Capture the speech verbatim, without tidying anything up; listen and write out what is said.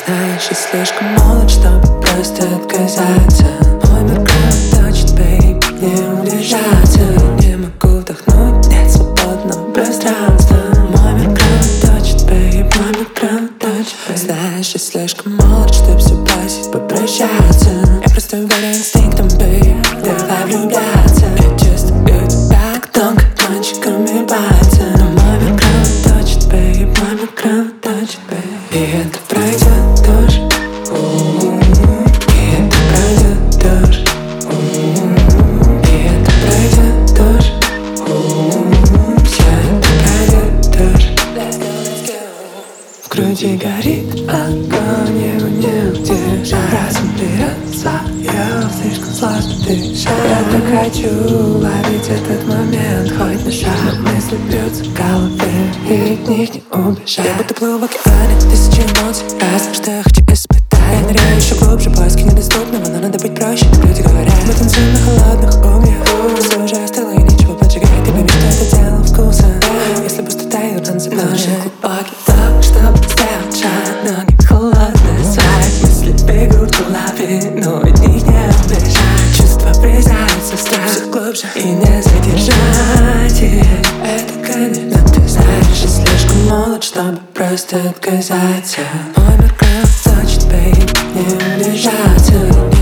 Знаешь, я слишком молод, чтобы просто отказаться. Мой мир кровоточит, бейб, не удержаться. Не могу вдохнуть, нет свободного пространства. Мой мир кровоточит, бейб, мой мир кровоточит, бейб. Знаешь, я слишком молод, чтобы все бросить, попрощаться. Я просто верю инстинктам, бейб, давай влюбляться. Я чувствую тебя тонко кончиками пальцев. Мой мир кровоточит, бейб, мой мир кровоточит, бейб. И это пройдет тоже. И это пройдет тоже. И это пройдет тоже. Все это пройдет тоже. В груди горит огонь, его не удержать. Разум берет свое, слишком сложно дышать. Я так хочу ловить этот момент, хоть на шаг. Мысли бьются в голове, и от них не убежать. Я будто плыву в океане, тысячи эмоций разных, что я хочу испытать. Я ныряю еще глубже, поиски недоступного, но надо быть проще, как люди говорят. Мы танцуем на холодных углях, все уже остыло и ничего поджигает. Ты пойми, что это дело вкуса, если пустота и уран за мной. Нужен глубокий вдох, чтобы сделать шаг, но не холодная свадь. Мысли бегут в голове, но от них не убежать. Чувства врезаются в страх все глубже и не задержать. И это, конечно, ты знаешь, я слишком молод, чтобы просто отказаться. Мой мир кровоточит, бейб, не удержаться.